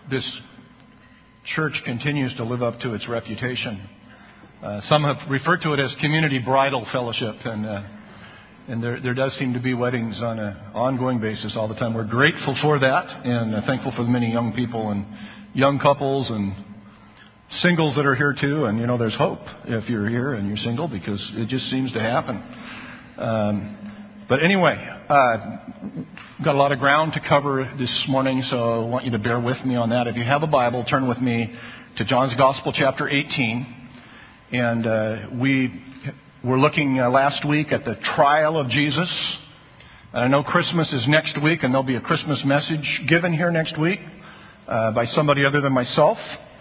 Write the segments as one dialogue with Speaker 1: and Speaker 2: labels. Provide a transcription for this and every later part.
Speaker 1: this church continues to live up to its reputation. Some have referred to it as community bridal fellowship, and there does seem to be weddings on an ongoing basis all the time. We're grateful for that, and thankful for the many young people and young couples and singles that are here too. And there's hope if you're here and you're single, because it just seems to happen. But anyway, got a lot of ground to cover this morning, so I want you to bear with me on that. If you have a Bible, turn with me to John's Gospel, chapter 18. And we were looking last week at the trial of Jesus. And I know Christmas is next week, and there'll be a Christmas message given here next week by somebody other than myself.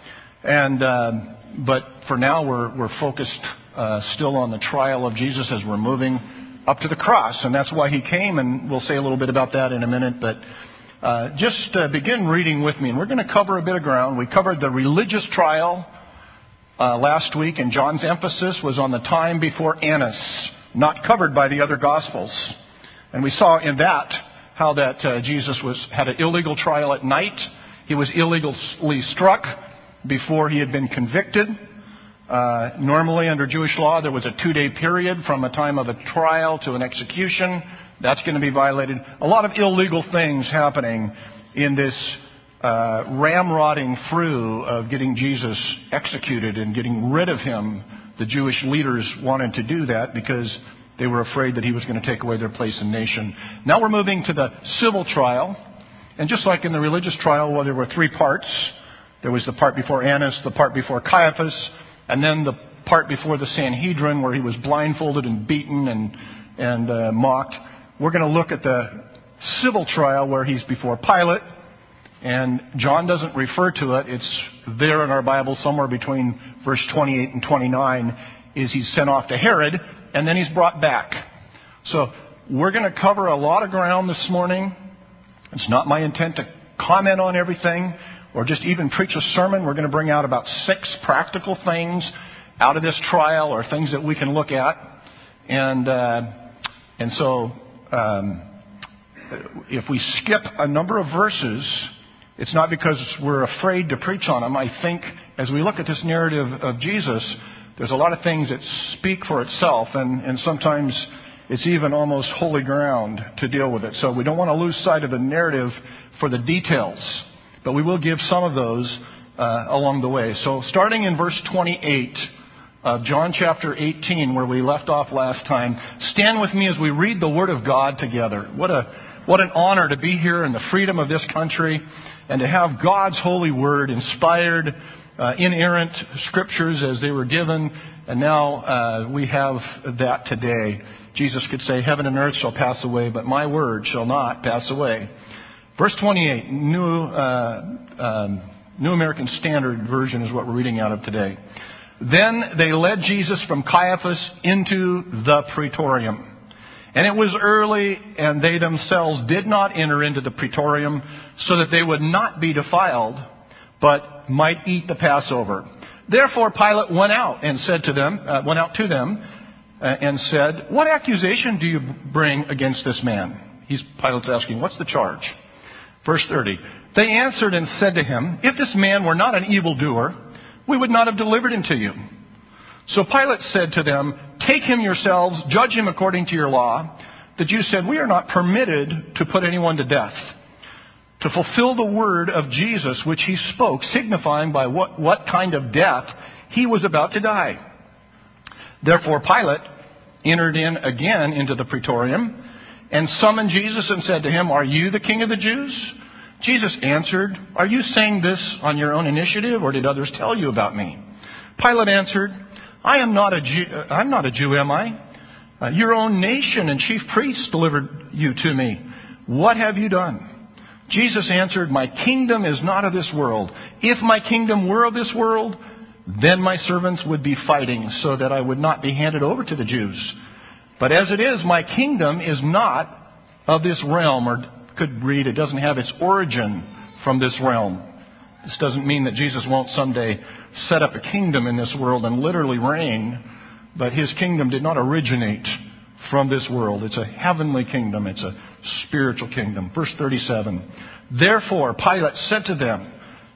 Speaker 1: But for now, we're focused still on the trial of Jesus as we're moving up to the cross, and that's why he came, and we'll say a little bit about that in a minute. But just begin reading with me, and we're going to cover a bit of ground. We covered the religious trial last week, and John's emphasis was on the time before Annas, not covered by the other Gospels. And we saw in that how that Jesus had an illegal trial at night. He was illegally struck before he had been convicted. Normally, under Jewish law, there was a 2-day period from a time of a trial to an execution. That's going to be violated. A lot of illegal things happening in this ramrodding through of getting Jesus executed and getting rid of him. The Jewish leaders wanted to do that because they were afraid that he was going to take away their place in nation. Now we're moving to the civil trial. And just like in the religious trial, well, there were 3 parts. There was the part before Annas, the part before Caiaphas, and then the part before the Sanhedrin, where he was blindfolded and beaten and mocked. We're going to look at the civil trial where he's before Pilate. And John doesn't refer to it. It's there in our Bible somewhere between verse 28 and 29 is he's sent off to Herod, and then he's brought back. So we're going to cover a lot of ground this morning. It's not my intent to comment on everything or just even preach a sermon. We're going to bring out about 6 practical things out of this trial, or things that we can look at. And so if we skip a number of verses, it's not because we're afraid to preach on them. I think as we look at this narrative of Jesus, there's a lot of things that speak for itself, and sometimes it's even almost holy ground to deal with it. So we don't want to lose sight of the narrative for the details, but we will give some of those along the way. So starting in verse 28 of John chapter 18, where we left off last time, stand with me as we read the Word of God together. What an honor to be here in the freedom of this country and to have God's holy Word, inspired, inerrant Scriptures as they were given. And now we have that today. Jesus could say, heaven and earth shall pass away, but my word shall not pass away. Verse 28, New American Standard Version is what we're reading out of today. Then they led Jesus from Caiaphas into the praetorium. And it was early, and they themselves did not enter into the praetorium, so that they would not be defiled, but might eat the Passover. Therefore Pilate went out to them and said, "What accusation do you bring against this man?" Pilate's asking, what's the charge? Verse 30. They answered and said to him, "If this man were not an evildoer, we would not have delivered him to you." So Pilate said to them, "Take him yourselves, judge him according to your law." The Jews said, "We are not permitted to put anyone to death," to fulfill the word of Jesus which he spoke, signifying by what kind of death he was about to die. Therefore Pilate entered in again into the praetorium and summoned Jesus and said to him, "Are you the king of the Jews?" Jesus answered, "Are you saying this on your own initiative, or did others tell you about me?" Pilate answered, I'm not a Jew, am I? Your own nation and chief priests delivered you to me. What have you done? Jesus answered, "My kingdom is not of this world. If my kingdom were of this world, then my servants would be fighting so that I would not be handed over to the Jews. But as it is, my kingdom is not of this realm," or could read, it doesn't have its origin from this realm. This doesn't mean that Jesus won't someday set up a kingdom in this world and literally reign, but his kingdom did not originate from this world. It's a heavenly kingdom. It's a spiritual kingdom. Verse 37. Therefore Pilate said to them,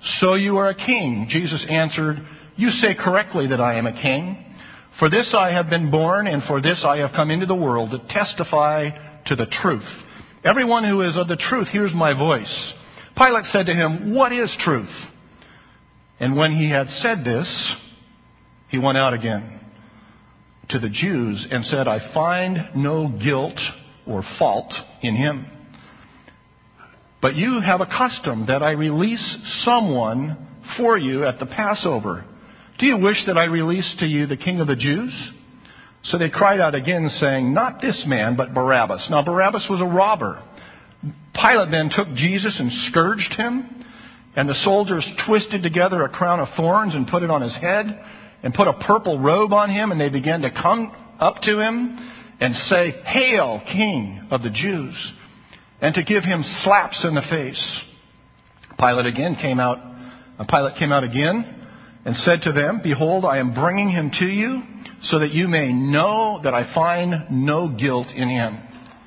Speaker 1: So you are a king. Jesus answered, You say correctly that I am a king. For this I have been born, and for this I have come into the world, to testify to the truth. Everyone who is of the truth hears my voice. Pilate said to him, What is truth? And when he had said this, he went out again to the Jews and said, I find no guilt or fault in him. But you have a custom that I release someone for you at the Passover. Do you wish that I release to you the King of the Jews? So they cried out again, saying, Not this man, but Barabbas. Now Barabbas was a robber. Pilate then took Jesus and scourged him. And the soldiers twisted together a crown of thorns and put it on his head, and put a purple robe on him. And they began to come up to him and say, Hail, King of the Jews, and to give him slaps in the face. Pilate came out again and said to them, Behold, I am bringing him to you, so that you may know that I find no guilt in him.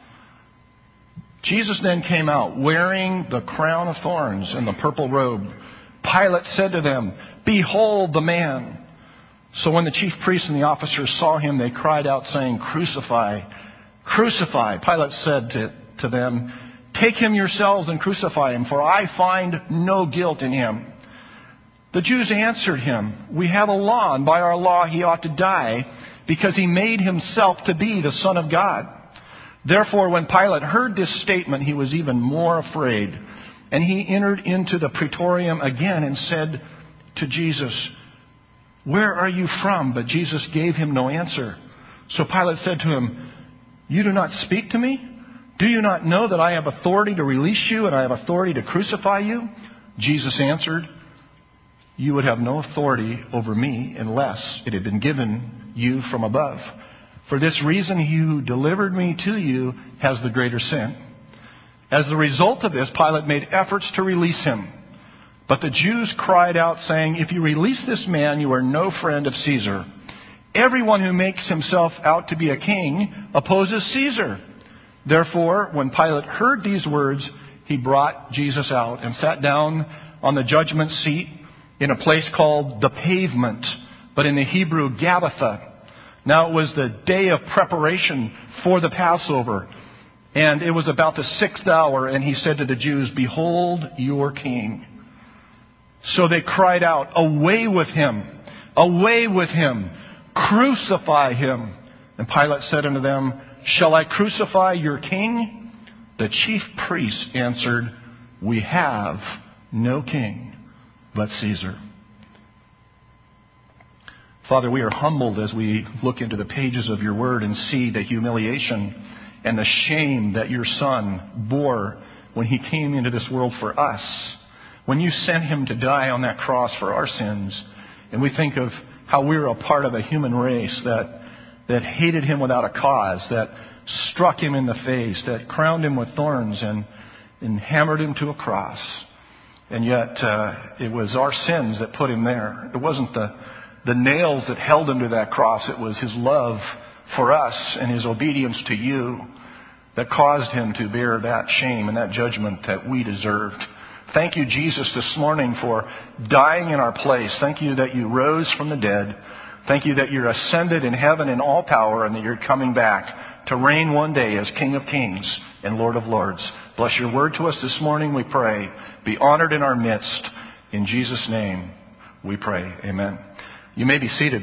Speaker 1: Jesus then came out, wearing the crown of thorns and the purple robe. Pilate said to them, Behold the man. So when the chief priests and the officers saw him, they cried out, saying, Crucify, crucify. Pilate said to them, Take him yourselves and crucify him, for I find no guilt in him. The Jews answered him, We have a law, and by our law he ought to die, because he made himself to be the Son of God. Therefore, when Pilate heard this statement, he was even more afraid. And he entered into the praetorium again and said to Jesus, Where are you from? But Jesus gave him no answer. So Pilate said to him, You do not speak to me? Do you not know that I have authority to release you and I have authority to crucify you? Jesus answered, You would have no authority over me unless it had been given you from above. For this reason, he who delivered me to you has the greater sin. As the result of this, Pilate made efforts to release him. But the Jews cried out, saying, If you release this man, you are no friend of Caesar. Everyone who makes himself out to be a king opposes Caesar. Therefore, when Pilate heard these words, he brought Jesus out and sat down on the judgment seat in a place called the Pavement, but in the Hebrew, Gabbatha. Now it was the day of preparation for the Passover, and it was about the 6th hour, and he said to the Jews, Behold your king. So they cried out, Away with him! Away with him! Crucify him! And Pilate said unto them, Shall I crucify your king? The chief priests answered, We have no king but Caesar. Father, we are humbled as we look into the pages of your word and see the humiliation and the shame that your Son bore when he came into this world for us. When you sent him to die on that cross for our sins. And we think of how we're a part of a human race that hated him without a cause, that struck him in the face, that crowned him with thorns and hammered him to a cross. And yet it was our sins that put him there. It wasn't the nails that held him to that cross. It was his love for us and his obedience to you that caused him to bear that shame and that judgment that we deserved. Thank you, Jesus, this morning for dying in our place. Thank you that you rose from the dead. Thank you that you're ascended in heaven in all power and that you're coming back to reign one day as King of Kings and Lord of Lords. Bless your word to us this morning, we pray. Be honored in our midst. In Jesus' name we pray. Amen. You may be seated.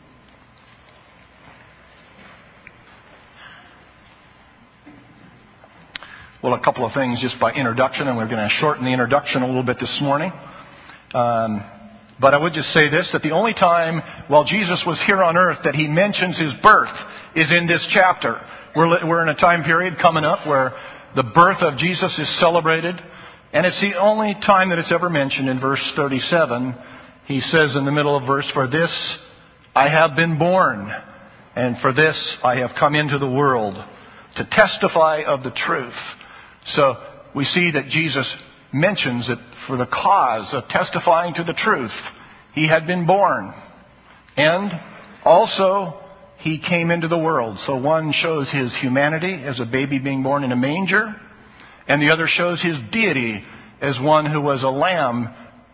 Speaker 1: Well, a couple of things just by introduction, and we're going to shorten the introduction a little bit this morning. But I would just say this, that the only time while Jesus was here on earth that he mentions his birth is in this chapter. We're in a time period coming up where the birth of Jesus is celebrated. And it's the only time that it's ever mentioned. In verse 37, he says in the middle of verse, For this I have been born, and for this I have come into the world, to testify of the truth. So we see that Jesus mentions that for the cause of testifying to the truth, he had been born. And also, he came into the world. So one shows his humanity as a baby being born in a manger, and the other shows his deity as one who was a lamb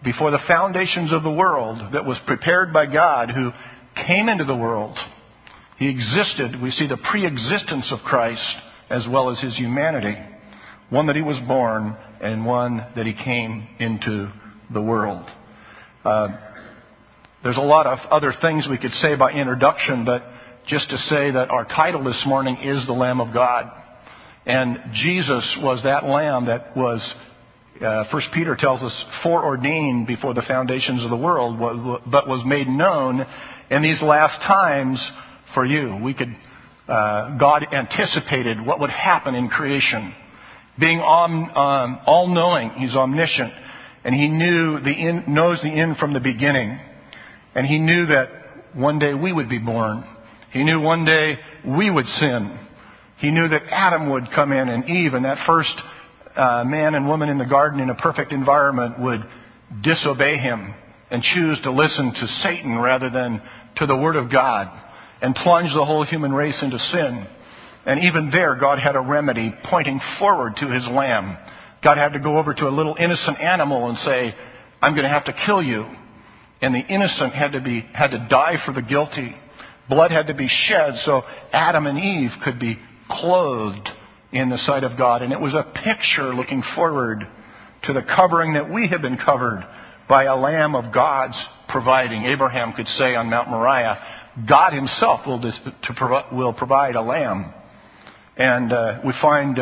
Speaker 1: before the foundations of the world, that was prepared by God, who came into the world. He existed. We see the pre-existence of Christ as well as his humanity. One that he was born and one that he came into the world. There's a lot of other things we could say by introduction, but just to say that our title this morning is the Lamb of God. And Jesus was that Lamb that was, 1 Peter tells us, foreordained before the foundations of the world, but was made known in these last times for you. God anticipated what would happen in creation. Being all-knowing, he's omniscient, and he knows the end from the beginning. And he knew that one day we would be born. He knew one day we would sin. He knew that Adam would come in and Eve, and that first man and woman in the garden in a perfect environment would disobey him and choose to listen to Satan rather than to the Word of God and plunge the whole human race into sin. And even there, God had a remedy pointing forward to his Lamb. God had to go over to a little innocent animal and say, I'm going to have to kill you. And the innocent had to die for the guilty. Blood had to be shed so Adam and Eve could be clothed in the sight of God. And it was a picture looking forward to the covering that we have been covered by a Lamb of God's providing. Abraham could say on Mount Moriah, God himself will provide a lamb. And we find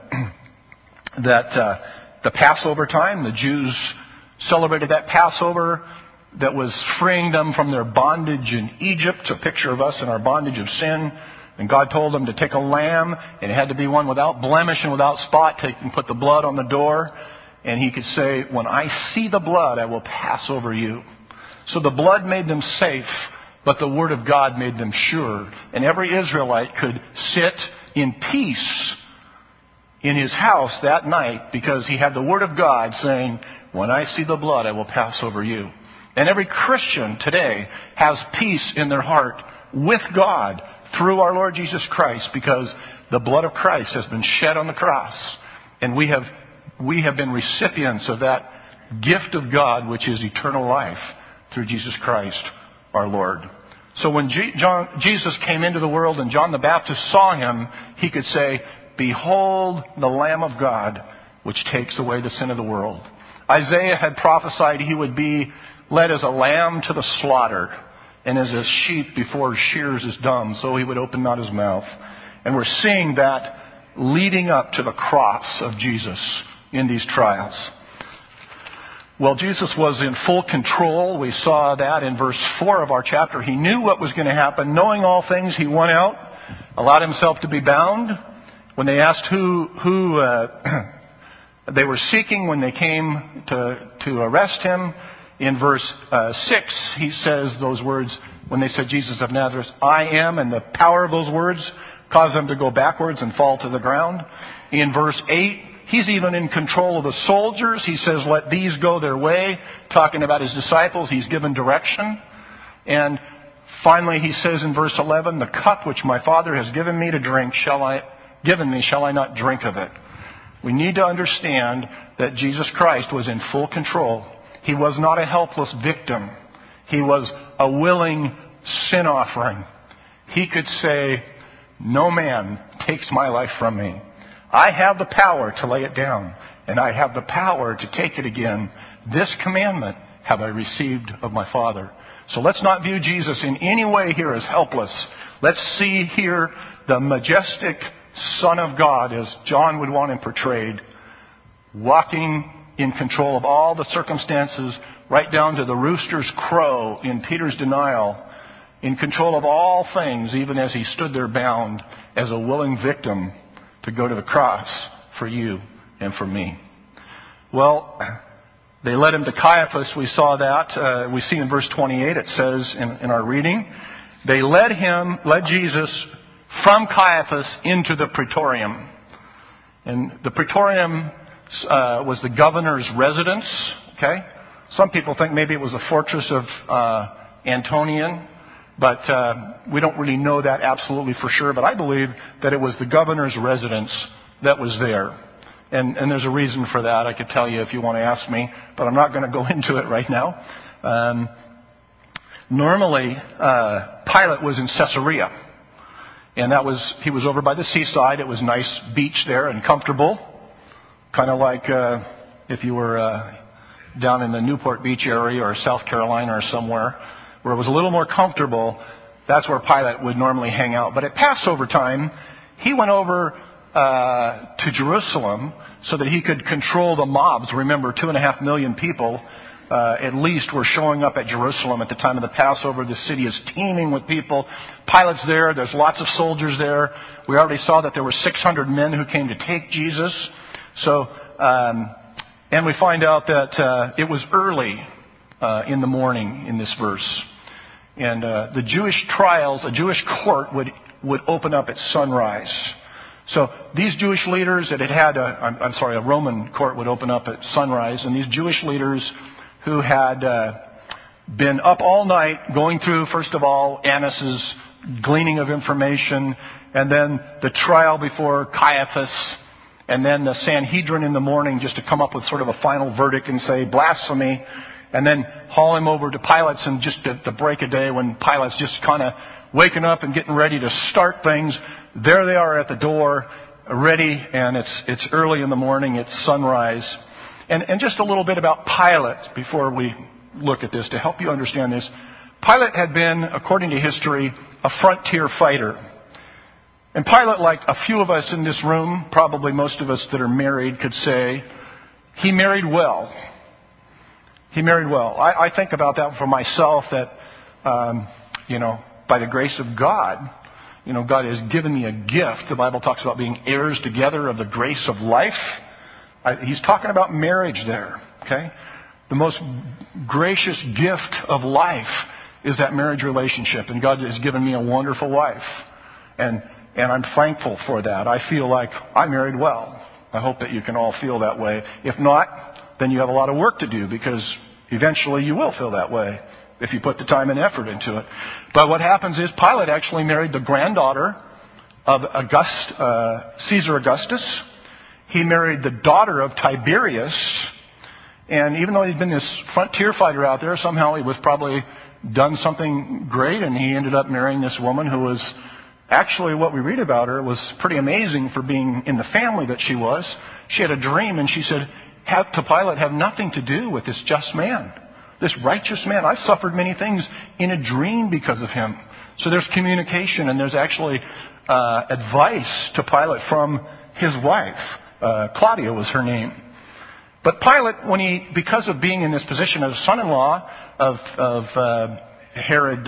Speaker 1: that the Passover time, the Jews celebrated that Passover that was freeing them from their bondage in Egypt, a picture of us in our bondage of sin. And God told them to take a lamb, and it had to be one without blemish and without spot. Take and put the blood on the door. And he could say, when I see the blood, I will pass over you. So the blood made them safe, but the Word of God made them sure. And every Israelite could sit in peace in his house that night because he had the Word of God saying, when I see the blood, I will pass over you. And every Christian today has peace in their heart with God through our Lord Jesus Christ because the blood of Christ has been shed on the cross. And we have been recipients of that gift of God, which is eternal life through Jesus Christ our Lord. So when Jesus came into the world and John the Baptist saw him, he could say, behold the Lamb of God, which takes away the sin of the world. Isaiah had prophesied he would be led as a lamb to the slaughter, and as a sheep before shears is dumb, so he would open not his mouth. And we're seeing that leading up to the cross of Jesus in these trials. Well, Jesus was in full control. We saw that in verse 4 of our chapter. He knew what was going to happen. Knowing all things, he went out, allowed himself to be bound. When they asked who they were seeking when they came to arrest him, in verse 6, he says those words, when they said, Jesus of Nazareth, I am, and the power of those words caused them to go backwards and fall to the ground. In verse 8, he's even in control of the soldiers. He says, let these go their way, talking about his disciples. He's given direction. And finally, he says in verse 11, the cup which my Father has given me to drink, shall I not drink of it? We need to understand that Jesus Christ was in full control. He was not a helpless victim. He was a willing sin offering. He could say, no man takes my life from me. I have the power to lay it down, and I have the power to take it again. This commandment have I received of my Father. So let's not view Jesus in any way here as helpless. Let's see here the majestic Son of God, as John would want him portrayed, walking in control of all the circumstances, right down to the rooster's crow in Peter's denial, in control of all things, even as he stood there bound as a willing victim to go to the cross for you and for me. Well, they led him to Caiaphas. We saw that. We see in verse 28, it says in our reading, they led Jesus from Caiaphas into the praetorium. And the praetorium was the governor's residence. Okay, some people think maybe it was a fortress of Antonian, but we don't really know that absolutely for sure. But I believe that it was the governor's residence that was there. And there's a reason for that. I could tell you if you want to ask me, but I'm not going to go into it right now. Normally, Pilate was in Caesarea. And he was over by the seaside. It was nice beach there and comfortable. Kind of like if you were down in the Newport Beach area or South Carolina or somewhere where it was a little more comfortable. That's where Pilate would normally hang out. But at Passover time, he went over to Jerusalem so that he could control the mobs. Remember, 2.5 million people at least were showing up at Jerusalem at the time of the Passover. The city is teeming with people. Pilate's there. There's lots of soldiers there. We already saw that there were 600 men who came to take Jesus. So, and we find out that it was early in the morning in this verse. And the Jewish trials, a Jewish court would open up at sunrise. So these Jewish leaders that had a Roman court would open up at sunrise. And these Jewish leaders who had been up all night going through, first of all, Annas' gleaning of information, and then the trial before Caiaphas, and then the Sanhedrin in the morning just to come up with sort of a final verdict and say blasphemy, and then haul him over to Pilate's, and just at the break of day when Pilate's just kind of waking up and getting ready to start things, there they are at the door, ready, and it's early in the morning, it's sunrise. And just a little bit about Pilate before we look at this to help you understand this. Pilate had been, according to history, a frontier fighter. And Pilate, like a few of us in this room, probably most of us that are married, could say, he married well. He married well. I think about that for myself that, by the grace of God, God has given me a gift. The Bible talks about being heirs together of the grace of life. He's talking about marriage there, okay? The most gracious gift of life is that marriage relationship. And God has given me a wonderful wife. And I'm thankful for that. I feel like I married well. I hope that you can all feel that way. If not, then you have a lot of work to do because eventually you will feel that way if you put the time and effort into it. But what happens is Pilate actually married the granddaughter of Caesar Augustus. He married the daughter of Tiberius. And even though he'd been this frontier fighter out there, somehow he was probably done something great, and he ended up marrying this woman who was actually, what we read about her was pretty amazing for being in the family that she was. She had a dream, and she said to Pilate, have nothing to do with this just man, this righteous man. I've suffered many things in a dream because of him. So there's communication, and there's actually advice to Pilate from his wife. Claudia was her name. But Pilate, because of being in this position as son-in-law of Herod,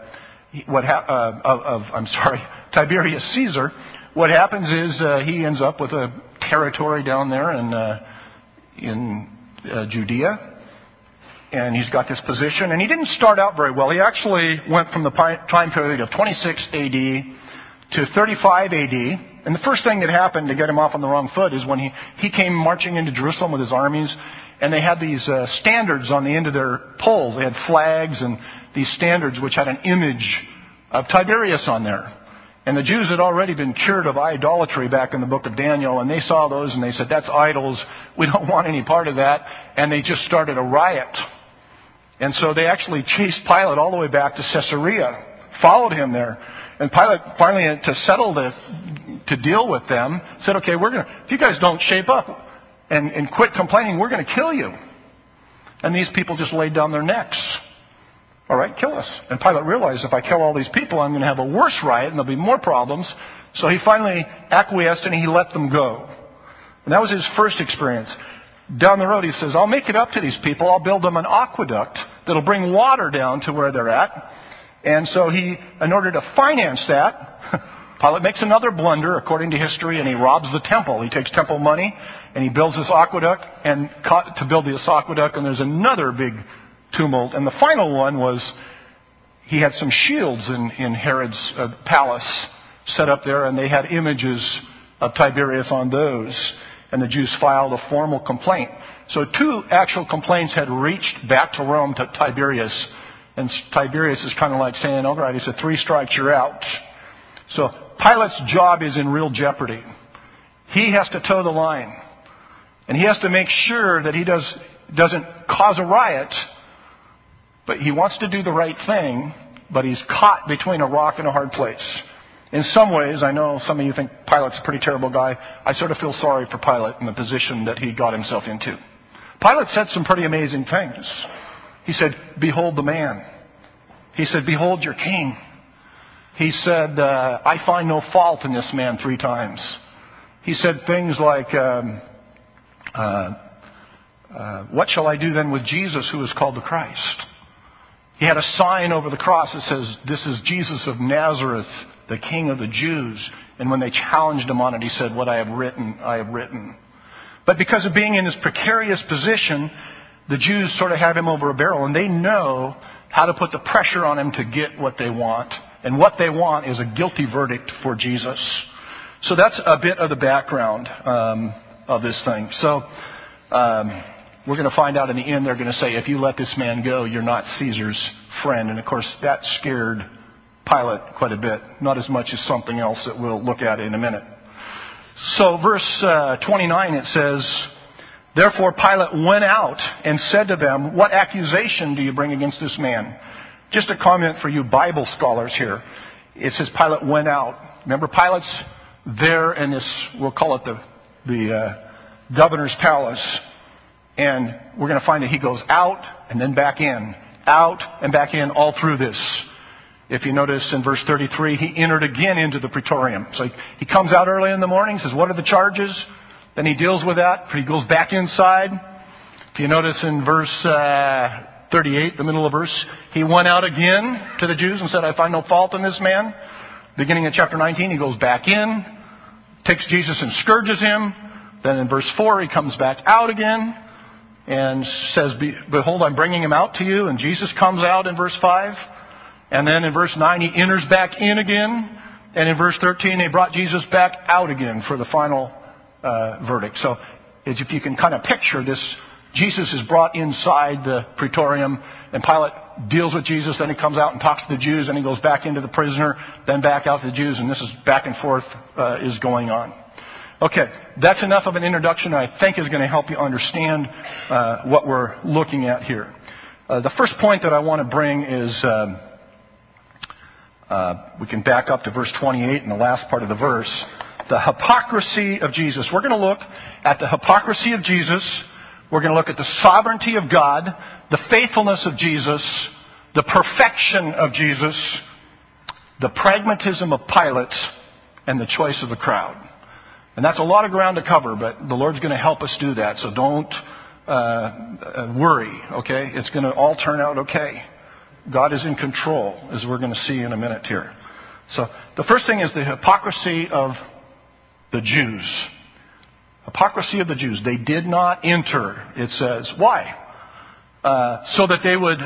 Speaker 1: Tiberius Caesar, what happens is he ends up with a territory down there in Judea, and he's got this position. And he didn't start out very well. He actually went from the time period of 26 A.D. to 35 A.D., and the first thing that happened to get him off on the wrong foot is when he came marching into Jerusalem with his armies, and they had these standards on the end of their poles. They had flags and these standards which had an image of Tiberius on there. And the Jews had already been cured of idolatry back in the book of Daniel, and they saw those and they said, that's idols. We don't want any part of that. And they just started a riot. And so they actually chased Pilate all the way back to Caesarea, followed him there. And Pilate finally, to settle to deal with them, said, okay, if you guys don't shape up and quit complaining, we're going to kill you. And these people just laid down their necks. All right, kill us. And Pilate realized if I kill all these people, I'm going to have a worse riot and there'll be more problems. So he finally acquiesced and he let them go. And that was his first experience. Down the road, he says, I'll make it up to these people. I'll build them an aqueduct that'll bring water down to where they're at. And so in order to finance that, Pilate makes another blunder, according to history, and he robs the temple. He takes temple money, and he builds this aqueduct, and to build this aqueduct, and there's another big tumult. And the final one was he had some shields in Herod's palace set up there, and they had images of Tiberius on those. And the Jews filed a formal complaint. So 2 actual complaints had reached back to Rome to Tiberius. And Tiberius is kind of like saying, all right, he said, 3 strikes, you're out. So Pilate's job is in real jeopardy. He has to toe the line. And he has to make sure that he doesn't cause a riot, but he wants to do the right thing, but he's caught between a rock and a hard place. In some ways, I know some of you think Pilate's a pretty terrible guy. I sort of feel sorry for Pilate in the position that he got himself into. Pilate said some pretty amazing things. He said, "Behold the man." He said, "Behold your king." He said, "I find no fault in this man," 3 times. He said things like, "What shall I do then with Jesus who is called the Christ?" He had a sign over the cross that says, "This is Jesus of Nazareth, the King of the Jews." And when they challenged him on it, he said, "What I have written, I have written." But because of being in this precarious position, the Jews sort of have him over a barrel, and they know how to put the pressure on him to get what they want. And what they want is a guilty verdict for Jesus. So that's a bit of the background of this thing. So we're going to find out in the end, they're going to say, "If you let this man go, you're not Caesar's friend." And of course, that scared Pilate quite a bit. Not as much as something else that we'll look at in a minute. So verse 29, it says, "Therefore Pilate went out and said to them, 'What accusation do you bring against this man?'" Just a comment for you Bible scholars here. It says Pilate went out. Remember, Pilate's there in this, we'll call it the governor's palace. And we're going to find that he goes out and then back in. Out and back in all through this. If you notice in verse 33, he entered again into the praetorium. So he comes out early in the morning, says, "What are the charges?" Then he deals with that. He goes back inside. If you notice in verse 38, the middle of the verse, he went out again to the Jews and said, "I find no fault in this man." Beginning of chapter 19, he goes back in, takes Jesus and scourges him. Then in verse 4, he comes back out again and says, "Behold, I'm bringing him out to you." And Jesus comes out in verse 5. And then in verse 9, he enters back in again. And in verse 13, they brought Jesus back out again for the final verdict. So if you can kind of picture this, Jesus is brought inside the praetorium, and Pilate deals with Jesus. Then he comes out and talks to the Jews, and he goes back into the prisoner, then back out to the Jews. And this is back and forth is going on. Okay, that's enough of an introduction I think is going to help you understand what we're looking at here. The first point that I want to bring is, we can back up to verse 28 in the last part of the verse, the hypocrisy of Jesus. We're going to look at the hypocrisy of Jesus. We're going to look at the sovereignty of God, the faithfulness of Jesus, the perfection of Jesus, the pragmatism of Pilate, and the choice of the crowd. And that's a lot of ground to cover, but the Lord's going to help us do that. So don't worry, okay? It's going to all turn out okay. God is in control, as we're going to see in a minute here. So the first thing is the hypocrisy of the Jews. Hypocrisy of the Jews. They did not enter, it says. Why? So that they would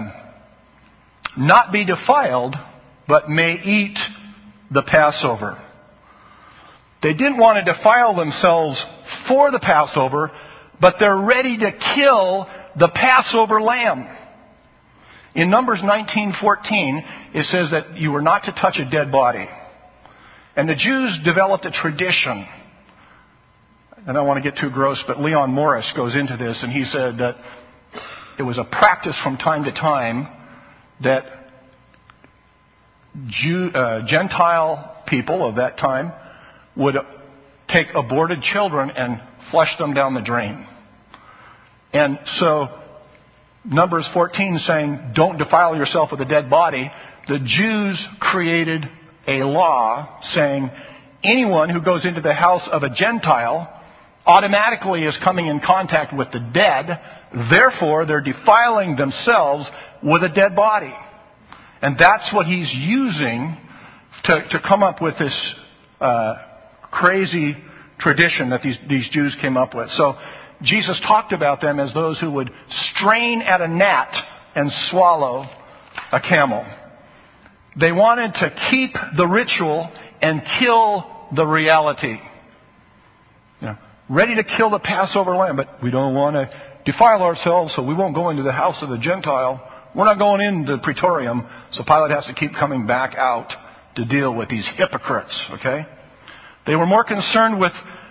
Speaker 1: not be defiled, but may eat the Passover. They didn't want to defile themselves for the Passover, but they're ready to kill the Passover lamb. In Numbers 19:14, it says that you were not to touch a dead body. And the Jews developed a tradition. I don't want to get too gross, but Leon Morris goes into this, and he said that it was a practice from time to time that Gentile people of that time would take aborted children and flush them down the drain. And so Numbers 14 saying, "Don't defile yourself with a dead body," the Jews created a law saying anyone who goes into the house of a Gentile automatically is coming in contact with the dead. Therefore, they're defiling themselves with a dead body. And that's what he's using to come up with this crazy tradition that these Jews came up with. So Jesus talked about them as those who would strain at a gnat and swallow a camel. They wanted to keep the ritual and kill the reality. Ready to kill the Passover lamb, but we don't want to defile ourselves, so we won't go into the house of the Gentile. We're not going into the praetorium, so Pilate has to keep coming back out to deal with these hypocrites, okay? They were more concerned with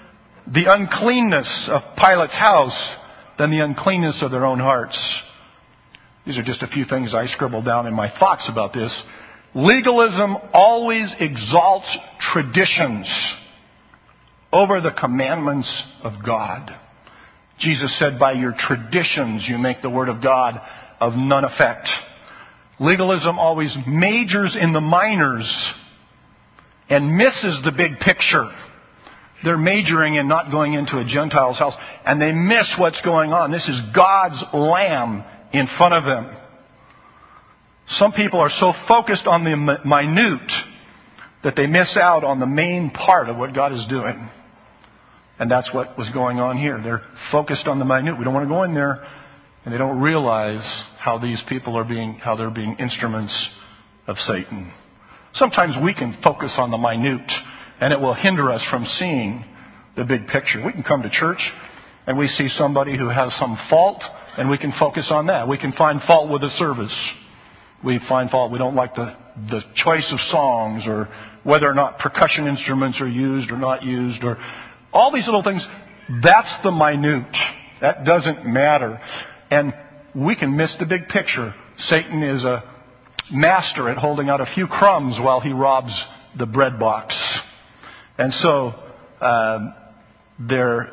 Speaker 1: the uncleanness of Pilate's house than the uncleanness of their own hearts. These are just a few things I scribbled down in my thoughts about this. Legalism always exalts traditions over the commandments of God. Jesus said, by your traditions you make the word of God of none effect. Legalism always majors in the minors and misses the big picture. They're majoring in not going into a Gentile's house, and they miss what's going on. This is God's Lamb in front of them. Some people are so focused on the minute that they miss out on the main part of what God is doing. And that's what was going on here. They're focused on the minute. We don't want to go in there. And they don't realize how these people how they're being instruments of Satan. Sometimes we can focus on the minute, and it will hinder us from seeing the big picture. We can come to church and we see somebody who has some fault, and we can focus on that. We can find fault with the service. We find fault. We don't like the choice of songs, or whether or not percussion instruments are used or not used, or all these little things. That's the minute. That doesn't matter. And we can miss the big picture. Satan is a master at holding out a few crumbs while he robs the bread box. And so they're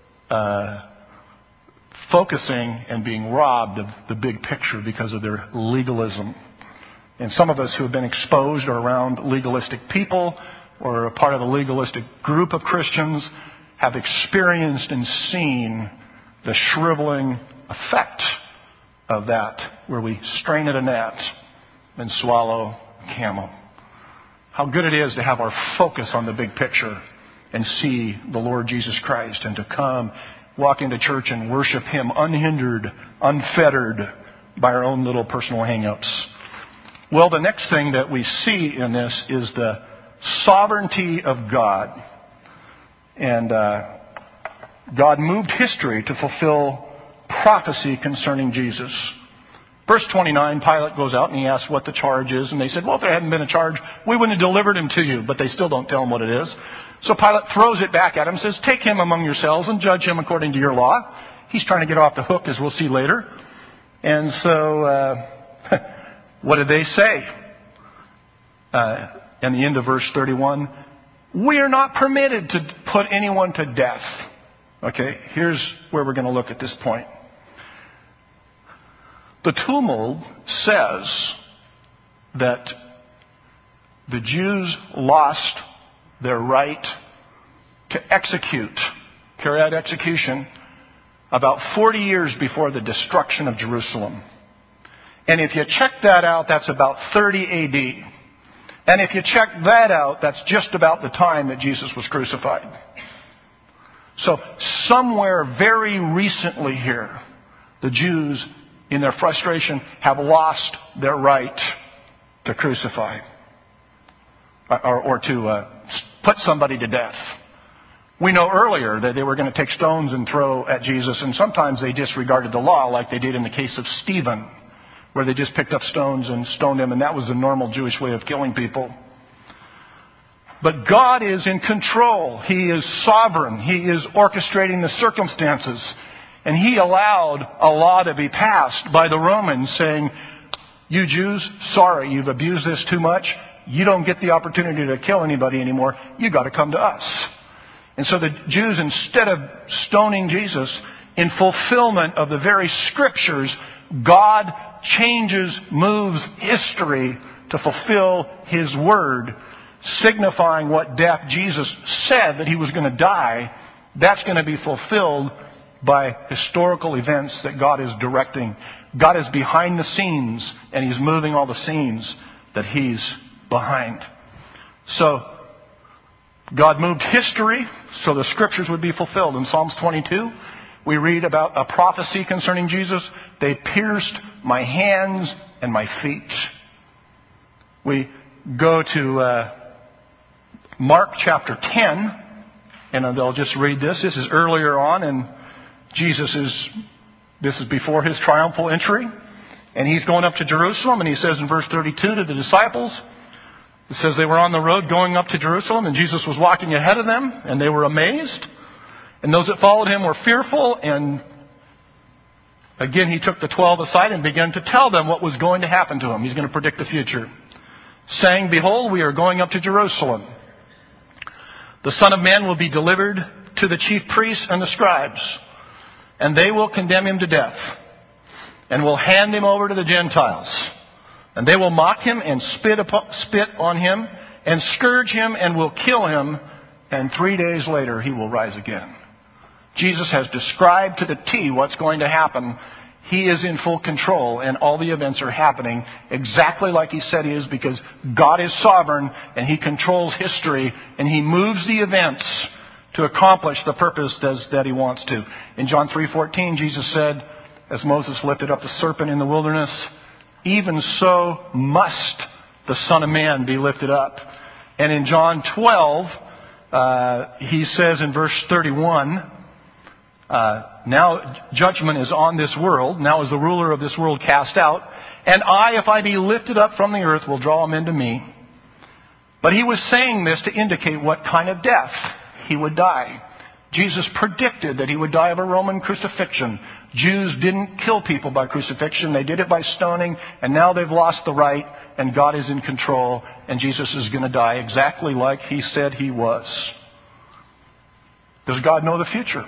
Speaker 1: focusing and being robbed of the big picture because of their legalism. And some of us who have been exposed or around legalistic people or a part of a legalistic group of Christians have experienced and seen the shriveling effect of that, where we strain at a gnat and swallow a camel. How good it is to have our focus on the big picture and see the Lord Jesus Christ, and to come, walk into church and worship Him unhindered, unfettered by our own little personal hang-ups. Well, the next thing that we see in this is the sovereignty of God. And God moved history to fulfill prophecy concerning Jesus. Verse 29, Pilate goes out and he asks what the charge is. And they said, well, if there hadn't been a charge, we wouldn't have delivered him to you. But they still don't tell him what it is. So Pilate throws it back at him and says, take him among yourselves and judge him according to your law. He's trying to get off the hook, as we'll see later. And so, what did they say? In the end of verse 31, we are not permitted to put anyone to death. Okay, here's where we're going to look at this point. The Talmud says that the Jews lost their right to carry out execution, about 40 years before the destruction of Jerusalem. And if you check that out, that's about 30 A.D. And if you check that out, that's just about the time that Jesus was crucified. So somewhere very recently here, the Jews, in their frustration, have lost their right to crucify or to put somebody to death. We know earlier that they were going to take stones and throw at Jesus, and sometimes they disregarded the law, like they did in the case of Stephen, where they just picked up stones and stoned him, and that was the normal Jewish way of killing people. But God is in control. He is sovereign. He is orchestrating the circumstances. And He allowed a law to be passed by the Romans saying, you Jews, sorry, you've abused this too much. You don't get the opportunity to kill anybody anymore. You got to come to us. And so the Jews, instead of stoning Jesus, in fulfillment of the very scriptures, God moves history to fulfill His word, signifying what death Jesus said that He was going to die. That's going to be fulfilled by historical events that God is directing. God is behind the scenes, and He's moving all the scenes that He's behind. So God moved history so the scriptures would be fulfilled. In Psalms 22, we read about a prophecy concerning Jesus. They pierced my hands and my feet. We go to Mark chapter 10, and I'll just read this. This is earlier on, and this is before His triumphal entry, and He's going up to Jerusalem, and He says in verse 32 to the disciples, it says they were on the road going up to Jerusalem, and Jesus was walking ahead of them, and they were amazed. And those that followed him were fearful, and again he took the 12 aside and began to tell them what was going to happen to him. He's going to predict the future. Saying, "Behold, we are going up to Jerusalem. The Son of Man will be delivered to the chief priests and the scribes, and they will condemn him to death, and will hand him over to the Gentiles. And they will mock him and spit on him and scourge him and will kill him, and 3 days later he will rise again." Jesus has described to the T what's going to happen. He is in full control, and all the events are happening exactly like He said He is, because God is sovereign and He controls history, and He moves the events to accomplish the purpose that He wants to. In John 3:14, Jesus said, as Moses lifted up the serpent in the wilderness, "Even so must the Son of Man be lifted up." And in John 12, He says in verse 31, "Now judgment is on this world. Now is the ruler of this world cast out. And I, if I be lifted up from the earth, will draw him into me." But He was saying this to indicate what kind of death He would die. Jesus predicted that He would die of a Roman crucifixion. Jews didn't kill people by crucifixion. They did it by stoning, and now they've lost the right, and God is in control, and Jesus is going to die exactly like He said He was. Does God know the future?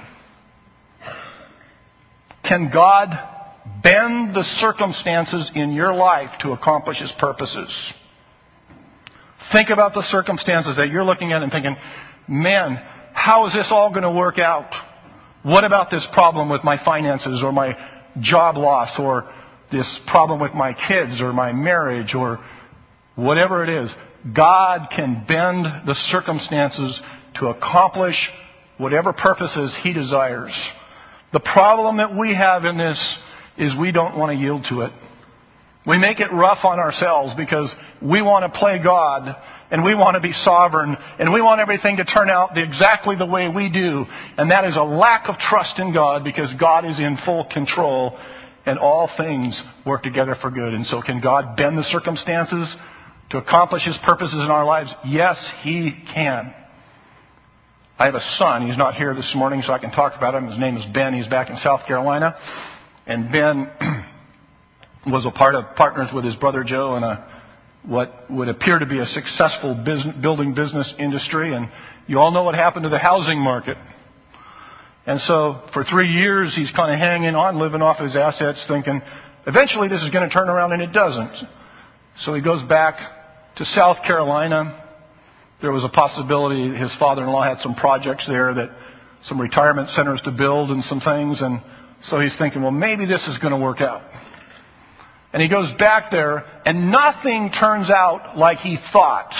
Speaker 1: Can God bend the circumstances in your life to accomplish His purposes? Think about the circumstances that you're looking at and thinking, "Man, how is this all going to work out? What about this problem with my finances, or my job loss, or this problem with my kids, or my marriage, or whatever it is?" God can bend the circumstances to accomplish whatever purposes He desires. The problem that we have in this is we don't want to yield to it. We make it rough on ourselves because we want to play God, and we want to be sovereign, and we want everything to turn out exactly the way we do. And that is a lack of trust in God, because God is in full control, and all things work together for good. And so can God bend the circumstances to accomplish His purposes in our lives? Yes, He can. I have a son. He's not here this morning, so I can talk about him. His name is Ben. He's back in South Carolina. And Ben was a part of partners with his brother Joe in what would appear to be a successful building business industry. And you all know what happened to the housing market. And so for 3 years, he's kind of hanging on, living off his assets, thinking, eventually this is going to turn around, and it doesn't. So he goes back to South Carolina. There was a possibility his father-in-law had some projects there, that some retirement centers to build and some things. And so he's thinking, well, maybe this is going to work out. And he goes back there, and nothing turns out like he thought.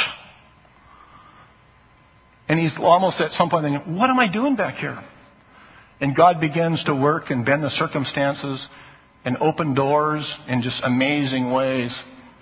Speaker 1: And he's almost at some point thinking, what am I doing back here? And God begins to work and bend the circumstances and open doors in just amazing ways.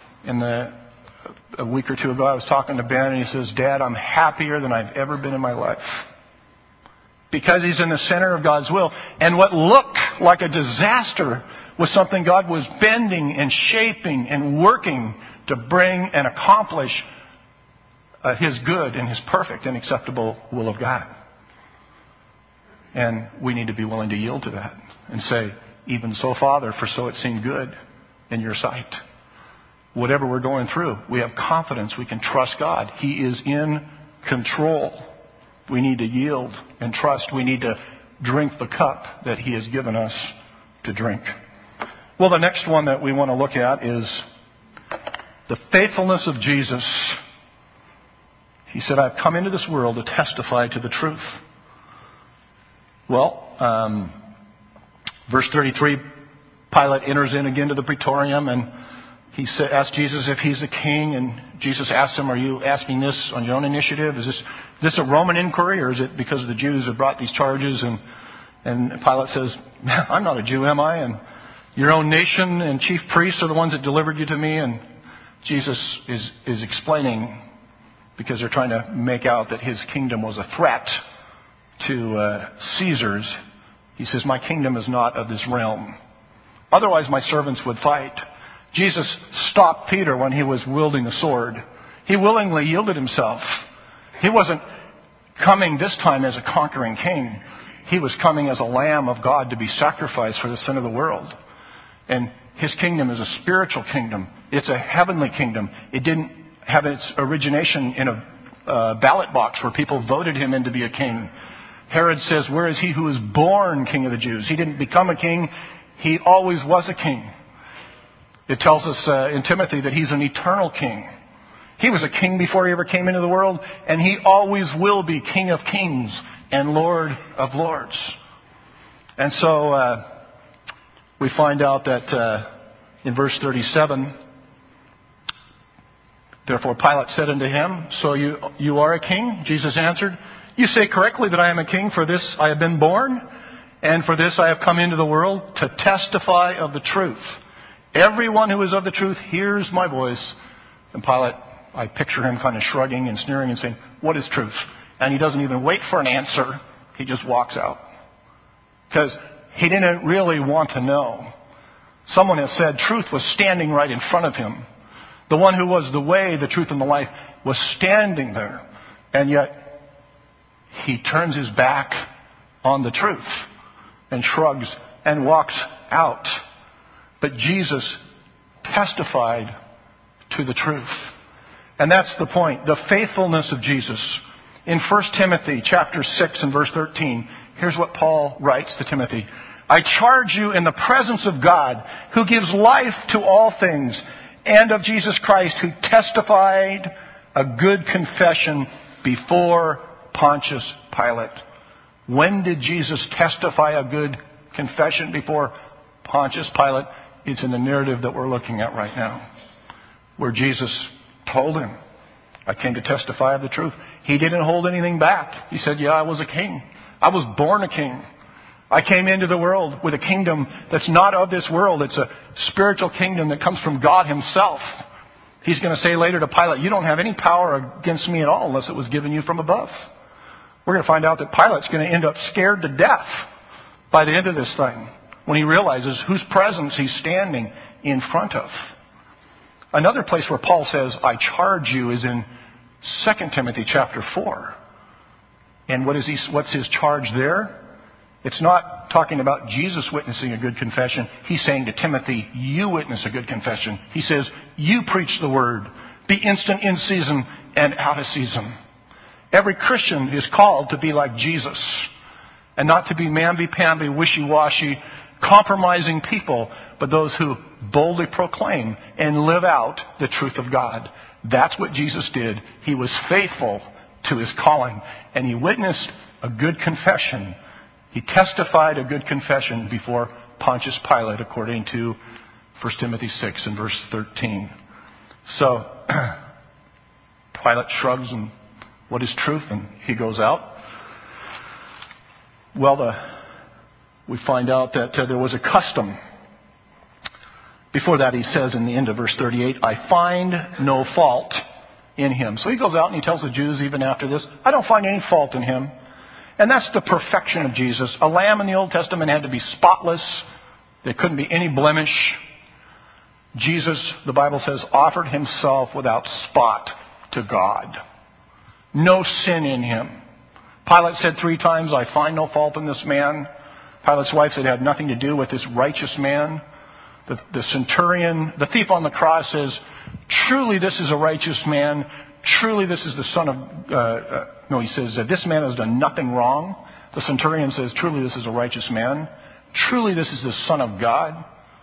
Speaker 1: A week or two ago, I was talking to Ben, and he says, "Dad, I'm happier than I've ever been in my life." Because he's in the center of God's will. And what looked like a disaster was something God was bending and shaping and working to bring and accomplish His good and His perfect and acceptable will of God. And we need to be willing to yield to that and say, "Even so, Father, for so it seemed good in your sight." Whatever we're going through, we have confidence. We can trust God. He is in control. We need to yield and trust. We need to drink the cup that He has given us to drink. Well, the next one that we want to look at is the faithfulness of Jesus. He said, "I've come into this world to testify to the truth." Well, verse 33, Pilate enters in again to the praetorium, and he asked Jesus if he's the king, and Jesus asked him, "Are you asking this on your own initiative? Is this a Roman inquiry, or is it because the Jews have brought these charges?" And Pilate says, "I'm not a Jew, am I? And your own nation and chief priests are the ones that delivered you to me." And Jesus is explaining, because they're trying to make out that His kingdom was a threat to Caesar's. He says, "My kingdom is not of this realm. Otherwise my servants would fight." Jesus stopped Peter when he was wielding the sword. He willingly yielded himself. He wasn't coming this time as a conquering king. He was coming as a Lamb of God to be sacrificed for the sin of the world. And His kingdom is a spiritual kingdom. It's a heavenly kingdom. It didn't have its origination in a ballot box where people voted Him in to be a king. Herod says, "Where is he who was born King of the Jews?" He didn't become a king. He always was a king. It tells us in Timothy that He's an eternal king. He was a king before He ever came into the world, and He always will be King of kings and Lord of lords. And so we find out that in verse 37, "Therefore Pilate said unto him, So you are a king? Jesus answered, You say correctly that I am a king, for this I have been born, and for this I have come into the world, to testify of the truth. Everyone who is of the truth hears my voice." And Pilate, I picture him kind of shrugging and sneering and saying, "What is truth?" And he doesn't even wait for an answer. He just walks out. Because he didn't really want to know. Someone has said truth was standing right in front of him. The one who was the way, the truth, and the life was standing there. And yet he turns his back on the truth and shrugs and walks out. But Jesus testified to the truth. And that's the point, the faithfulness of Jesus. In 1 Timothy chapter 6 and verse 13, here's what Paul writes to Timothy. "I charge you in the presence of God, who gives life to all things, and of Jesus Christ, who testified a good confession before Pontius Pilate." When did Jesus testify a good confession before Pontius Pilate? It's in the narrative that we're looking at right now, where Jesus told him, "I came to testify of the truth." He didn't hold anything back. He said, "Yeah, I was a king. I was born a king. I came into the world with a kingdom that's not of this world. It's a spiritual kingdom that comes from God Himself." He's going to say later to Pilate, "You don't have any power against me at all unless it was given you from above." We're going to find out that Pilate's going to end up scared to death by the end of this thing when he realizes whose presence he's standing in front of. Another place where Paul says, "I charge you," is in 2 Timothy chapter 4. And what's his charge there? It's not talking about Jesus witnessing a good confession. He's saying to Timothy, "You witness a good confession." He says, "You preach the word. Be instant in season and out of season." Every Christian is called to be like Jesus and not to be mamby-pamby, wishy-washy, compromising people, but those who boldly proclaim and live out the truth of God. That's what Jesus did. He was faithful to His calling, and He witnessed a good confession. He testified a good confession before Pontius Pilate, according to 1 Timothy 6 and verse 13. So, Pilate shrugs and, "What is truth?" and he goes out. Well, we find out that there was a custom. Before that, he says in the end of verse 38, "I find no fault in Him." So he goes out and he tells the Jews even after this, "I don't find any fault in Him." And that's the perfection of Jesus. A lamb in the Old Testament had to be spotless. There couldn't be any blemish. Jesus, the Bible says, offered Himself without spot to God. No sin in Him. Pilate said 3 times, "I find no fault in this man." Pilate's wife said it had nothing to do with this righteous man. The centurion, the thief on the cross says, "Truly this is a righteous man. Truly this is the son of..." He says, "This man has done nothing wrong." The centurion says, "Truly this is a righteous man. Truly this is the Son of God."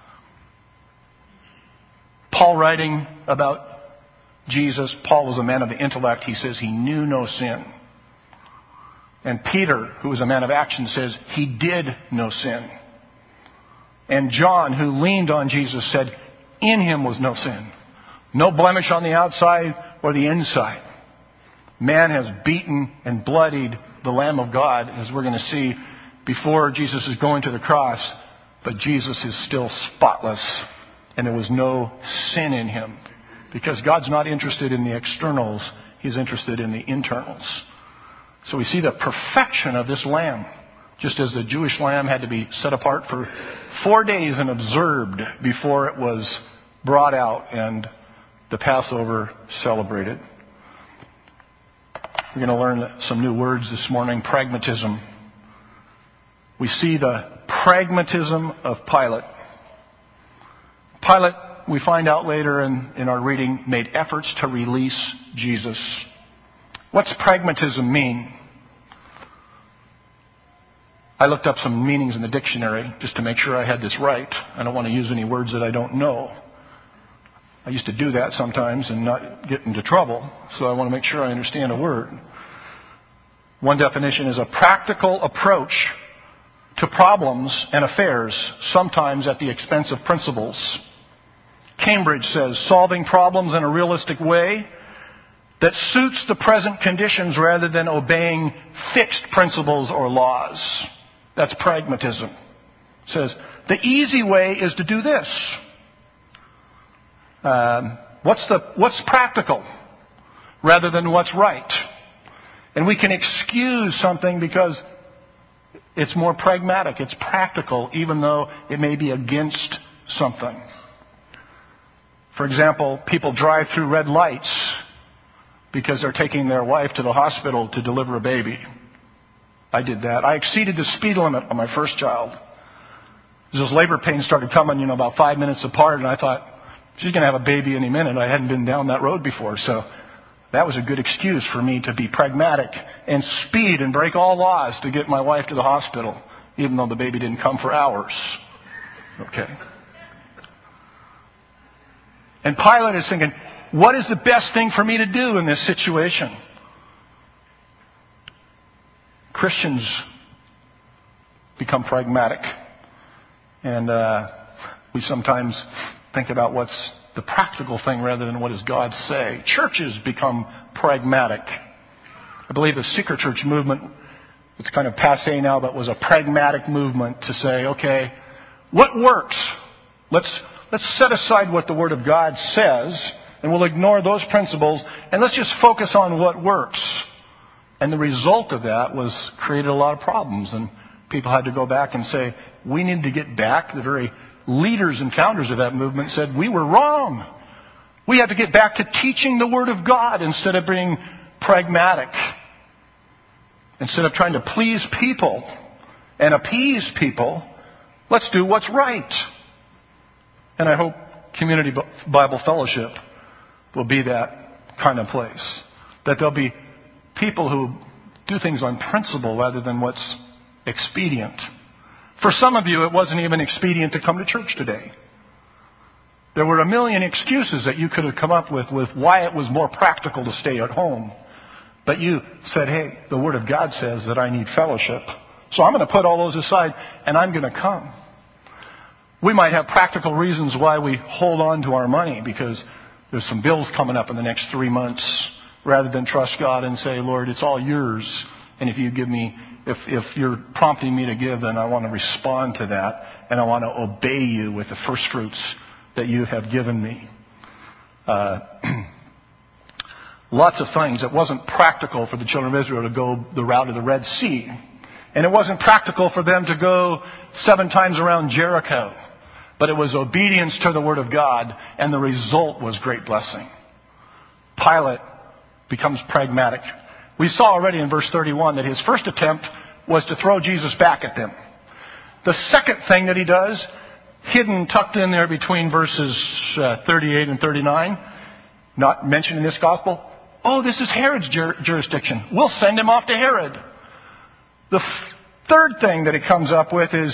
Speaker 1: Paul, writing about Jesus, Paul was a man of the intellect. He says he knew no sin. And Peter, who was a man of action, says he did no sin. And John, who leaned on Jesus, said in Him was no sin. No blemish on the outside or the inside. Man has beaten and bloodied the Lamb of God, as we're going to see, before Jesus is going to the cross. But Jesus is still spotless, and there was no sin in Him. Because God's not interested in the externals. He's interested in the internals. So we see the perfection of this lamb. Just as the Jewish lamb had to be set apart for 4 days and observed before it was brought out and the Passover celebrated. We're going to learn some new words this morning. Pragmatism. we see the pragmatism of Pilate. Pilate, we find out later in our reading, made efforts to release Jesus. What's pragmatism mean? I looked up some meanings in the dictionary just to make sure I had this right. I don't want to use any words that I don't know. I used to do that sometimes and not get into trouble, so I want to make sure I understand a word. One definition is a practical approach to problems and affairs, sometimes at the expense of principles. Cambridge says, solving problems in a realistic way that suits the present conditions rather than obeying fixed principles or laws. That's pragmatism. It says, the easy way is to do this. What's practical rather than what's right? And we can excuse something because it's more pragmatic. It's practical, even though it may be against something. For example, people drive through red lights because they're taking their wife to the hospital to deliver a baby. I did that. I exceeded the speed limit on my first child. Those labor pains started coming, about 5 minutes apart, and I thought, she's going to have a baby any minute. I hadn't been down that road before, so that was a good excuse for me to be pragmatic and speed and break all laws to get my wife to the hospital, even though the baby didn't come for hours. Okay. And Pilate is thinking, what is the best thing for me to do in this situation? Christians become pragmatic. And we sometimes think about what's the practical thing rather than what does God say. Churches become pragmatic. I believe the Seeker Church movement, it's kind of passé now, but was a pragmatic movement to say, okay, what works? Let's set aside what the Word of God says, and we'll ignore those principles, and let's just focus on what works. And the result of that was created a lot of problems, and people had to go back and say, we need to get back. The very leaders and founders of that movement said, we were wrong. We have to get back to teaching the Word of God instead of being pragmatic. Instead of trying to please people and appease people, let's do what's right. And I hope Community Bible Fellowship will be that kind of place. That there'll be people who do things on principle rather than what's expedient. For some of you, it wasn't even expedient to come to church today. There were a million excuses that you could have come up with why it was more practical to stay at home. But you said, hey, the Word of God says that I need fellowship. So I'm going to put all those aside and I'm going to come. We might have practical reasons why we hold on to our money because there's some bills coming up in the next 3 months, rather than trust God and say, Lord, it's all yours. And if you give me, if you're prompting me to give, then I want to respond to that. And I want to obey you with the first fruits that you have given me. Lots of things. It wasn't practical for the children of Israel to go the route of the Red Sea. And it wasn't practical for them to go 7 times around Jericho. But it was obedience to the Word of God, and the result was great blessing. Pilate becomes pragmatic. We saw already in verse 31 that his first attempt was to throw Jesus back at them. The second thing that he does, hidden, tucked in there between verses 38 and 39, not mentioned in this gospel, this is Herod's jurisdiction. We'll send him off to Herod. The third thing that he comes up with is,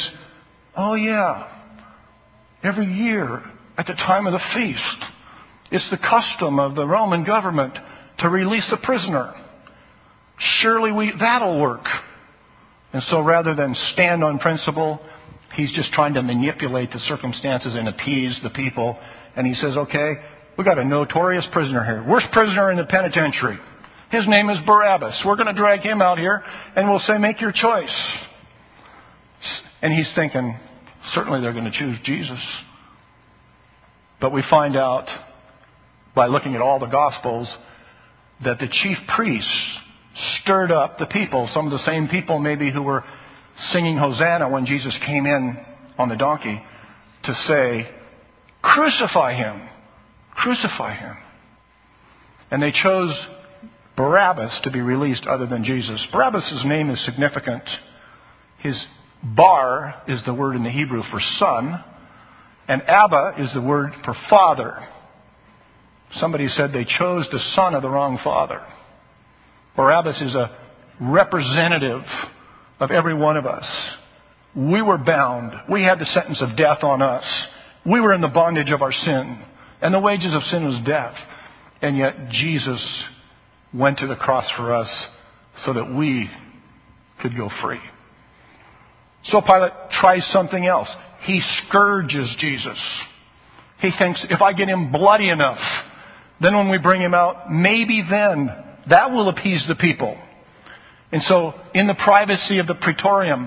Speaker 1: every year at the time of the feast, it's the custom of the Roman government to release a prisoner. Surely that'll work. And so rather than stand on principle, he's just trying to manipulate the circumstances and appease the people. And he says, okay, we got a notorious prisoner here. Worst prisoner in the penitentiary. His name is Barabbas. We're going to drag him out here and we'll say, make your choice. And he's thinking, certainly they're going to choose Jesus. But we find out by looking at all the Gospels that the chief priests stirred up the people, some of the same people maybe who were singing Hosanna when Jesus came in on the donkey, to say, crucify him, crucify him. And they chose Barabbas to be released other than Jesus. Barabbas' name is significant. His Bar is the word in the Hebrew for son, and Abba is the word for father. Somebody said they chose the son of the wrong father. Barabbas is a representative of every one of us. We were bound. We had the sentence of death on us. We were in the bondage of our sin. And the wages of sin was death. And yet Jesus went to the cross for us so that we could go free. So Pilate tries something else. He scourges Jesus. He thinks, if I get him bloody enough, then when we bring him out, maybe then that will appease the people. And so in the privacy of the praetorium,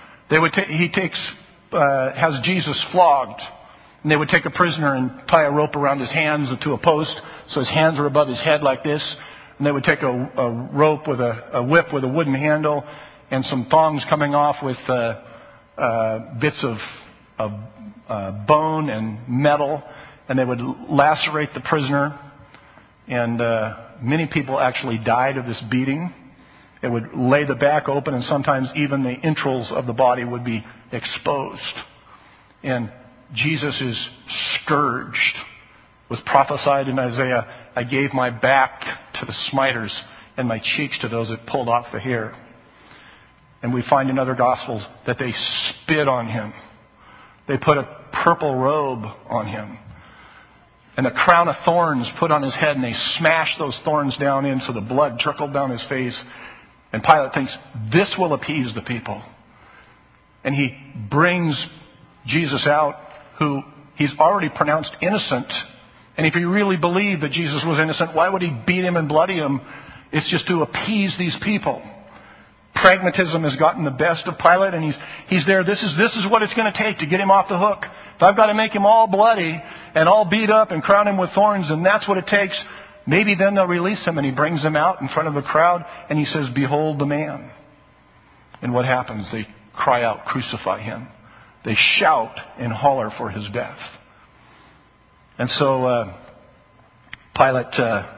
Speaker 1: has Jesus flogged. And they would take a prisoner and tie a rope around his hands to a post so his hands are above his head like this. And they would take a rope with a whip with a wooden handle and some thongs coming off with bits of bone and metal. And they would lacerate the prisoner. And many people actually died of this beating. It would lay the back open, and sometimes even the entrails of the body would be exposed. And Jesus is scourged. It was prophesied in Isaiah, I gave my back to the smiters and my cheeks to those that pulled off the hair. And we find in other Gospels that they spit on him. They put a purple robe on him. And a crown of thorns put on his head, and they smashed those thorns down in so the blood trickled down his face. And Pilate thinks, this will appease the people. And he brings Jesus out, who he's already pronounced innocent. And if he really believed that Jesus was innocent, why would he beat him and bloody him? It's just to appease these people. Pragmatism has gotten the best of Pilate, and he's there. This is what it's going to take to get him off the hook. If I've got to make him all bloody and all beat up and crown him with thorns, and that's what it takes, maybe then they'll release him. And he brings him out in front of the crowd, and he says, behold the man. And what happens? They cry out, crucify him. They shout and holler for his death. And so Pilate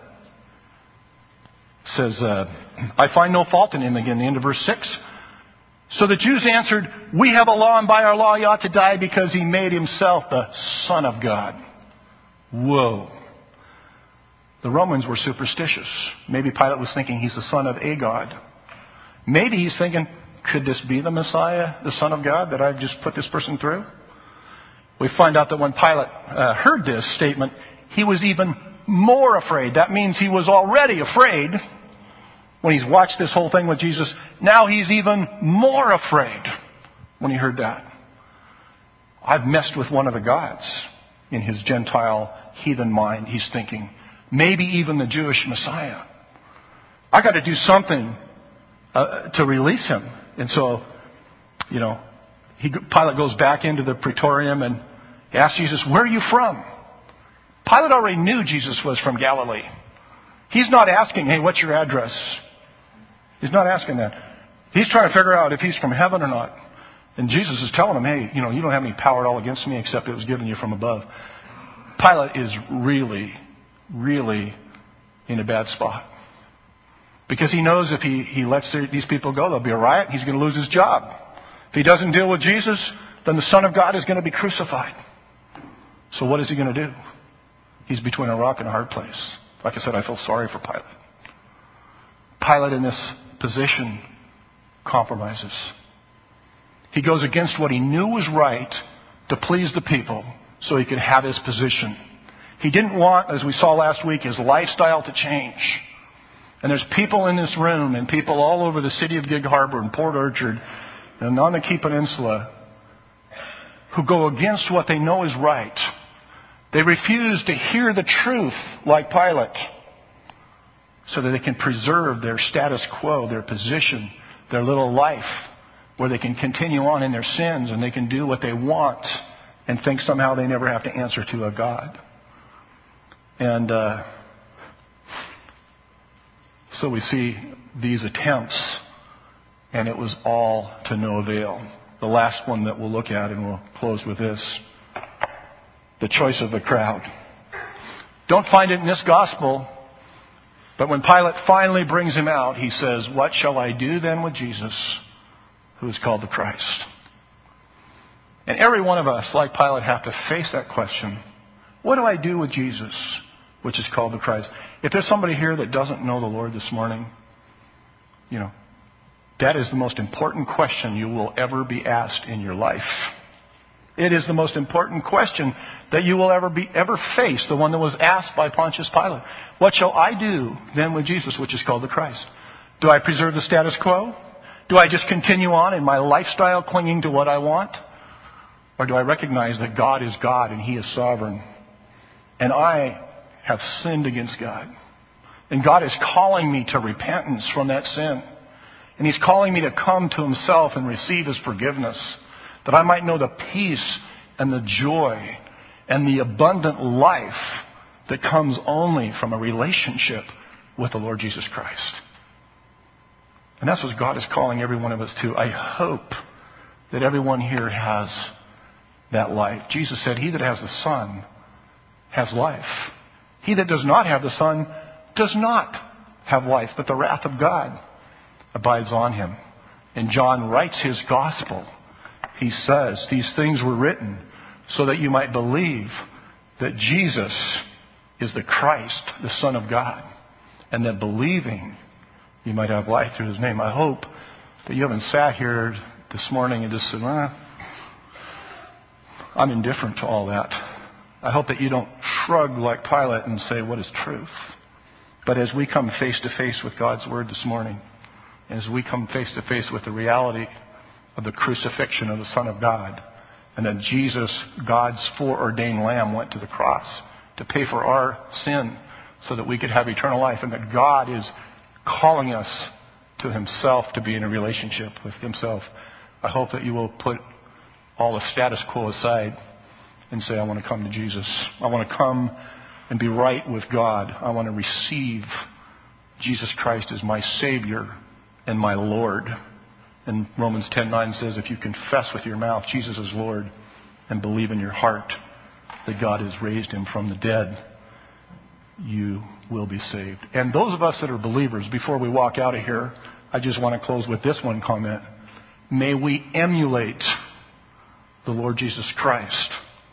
Speaker 1: says, I find no fault in him. Again, the end of verse 6. So the Jews answered, we have a law, and by our law he ought to die because he made himself the Son of God. Whoa. The Romans were superstitious. Maybe Pilate was thinking he's the son of a god. Maybe he's thinking, could this be the Messiah, the Son of God, that I've just put this person through? We find out that when Pilate heard this statement, he was even more afraid. That means he was already afraid when he's watched this whole thing with Jesus. Now he's even more afraid when he heard that. I've messed with one of the gods. In his Gentile heathen mind, he's thinking, maybe even the Jewish Messiah. I got to do something to release him. And so, Pilate goes back into the praetorium and asks Jesus, where are you from? Pilate already knew Jesus was from Galilee. He's not asking, hey, what's your address? He's not asking that. He's trying to figure out if he's from heaven or not. And Jesus is telling him, hey, you don't have any power at all against me except it was given you from above. Pilate is really, really in a bad spot. Because he knows if he lets these people go, there'll be a riot. He's going to lose his job. If he doesn't deal with Jesus, then the Son of God is going to be crucified. So what is he going to do? He's between a rock and a hard place. Like I said, I feel sorry for Pilate. Pilate in this position compromises. He goes against what he knew was right to please the people so he could have his position. He didn't want, as we saw last week, his lifestyle to change. And there's people in this room and people all over the city of Gig Harbor and Port Orchard and on the Key Peninsula who go against what they know is right. They refuse to hear the truth like Pilate so that they can preserve their status quo, their position, their little life, where they can continue on in their sins and they can do what they want and think somehow they never have to answer to a God. And so we see these attempts, and it was all to no avail. The last one that we'll look at, and we'll close with this, the choice of the crowd. Don't find it in this gospel, but when Pilate finally brings him out, he says, what shall I do then with Jesus, who is called the Christ? And every one of us, like Pilate, have to face that question. What do I do with Jesus, which is called the Christ? If there's somebody here that doesn't know the Lord this morning, that is the most important question you will ever be asked in your life. It is the most important question that you will ever face, the one that was asked by Pontius Pilate. What shall I do then with Jesus, which is called the Christ? Do I preserve the status quo? Do I just continue on in my lifestyle clinging to what I want? Or do I recognize that God is God and He is sovereign? And I have sinned against God. And God is calling me to repentance from that sin. And He's calling me to come to Himself and receive His forgiveness, that I might know the peace and the joy and the abundant life that comes only from a relationship with the Lord Jesus Christ. And that's what God is calling every one of us to. I hope that everyone here has that life. Jesus said, "He that has the Son has life. He that does not have the Son does not have life, but the wrath of God abides on him." And John writes his gospel. He says, "These things were written so that you might believe that Jesus is the Christ, the Son of God, and that believing you might have life through His name." I hope that you haven't sat here this morning and just said, I'm indifferent to all that. I hope that you don't shrug like Pilate and say, what is truth? But as we come face to face with God's Word this morning, as we come face to face with the reality of the crucifixion of the Son of God, and that Jesus, God's foreordained Lamb, went to the cross to pay for our sin so that we could have eternal life, and that God is calling us to Himself to be in a relationship with Himself, I hope that you will put all the status quo aside and say, I want to come to Jesus. I want to come and be right with God. I want to receive Jesus Christ as my Savior and my Lord. And Romans 10:9 says, if you confess with your mouth Jesus is Lord and believe in your heart that God has raised Him from the dead, you will be saved. And those of us that are believers, before we walk out of here, I just want to close with this one comment. May we emulate the Lord Jesus Christ,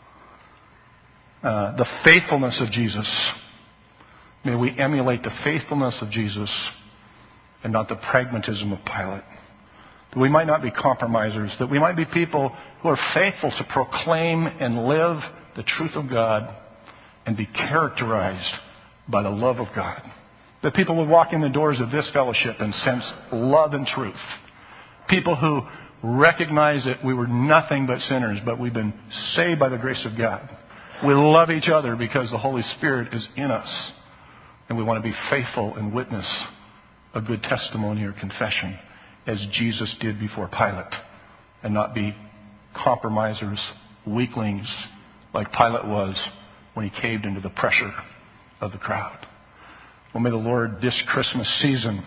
Speaker 1: the faithfulness of Jesus. May we emulate the faithfulness of Jesus and not the pragmatism of Pilate. That we might not be compromisers, that we might be people who are faithful to proclaim and live the truth of God and be characterized by the love of God. That people would walk in the doors of this fellowship and sense love and truth. People who recognize that we were nothing but sinners, but we've been saved by the grace of God. We love each other because the Holy Spirit is in us. And we want to be faithful and witness a good testimony or confession as Jesus did before Pilate, and not be compromisers, weaklings like Pilate was when he caved into the pressure of the crowd. Well, may the Lord this Christmas season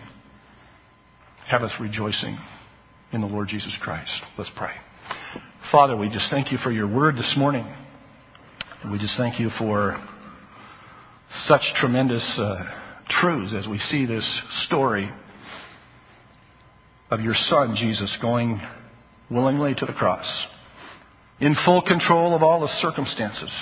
Speaker 1: have us rejoicing in the Lord Jesus Christ. Let's pray. Father, we just thank You for Your word this morning. And we just thank You for such tremendous truths as we see this story of Your Son, Jesus, going willingly to the cross, in full control of all the circumstances.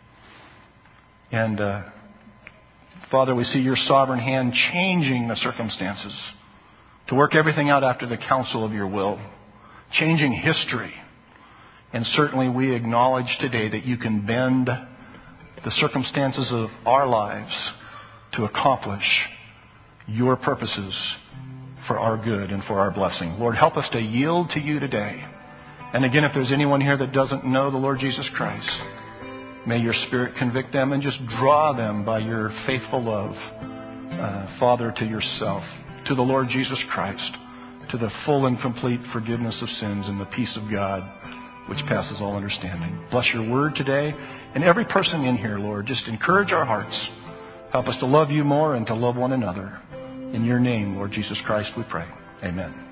Speaker 1: And Father, we see Your sovereign hand changing the circumstances to work everything out after the counsel of Your will, changing history. And certainly we acknowledge today that You can bend the circumstances of our lives to accomplish Your purposes for our good and for our blessing. Lord, help us to yield to You today. And again, if there's anyone here that doesn't know the Lord Jesus Christ, may Your Spirit convict them and just draw them by Your faithful love, Father, to Yourself, to the Lord Jesus Christ, to the full and complete forgiveness of sins and the peace of God, which passes all understanding. Bless Your word today. And every person in here, Lord, just encourage our hearts. Help us to love You more and to love one another. In Your name, Lord Jesus Christ, we pray. Amen.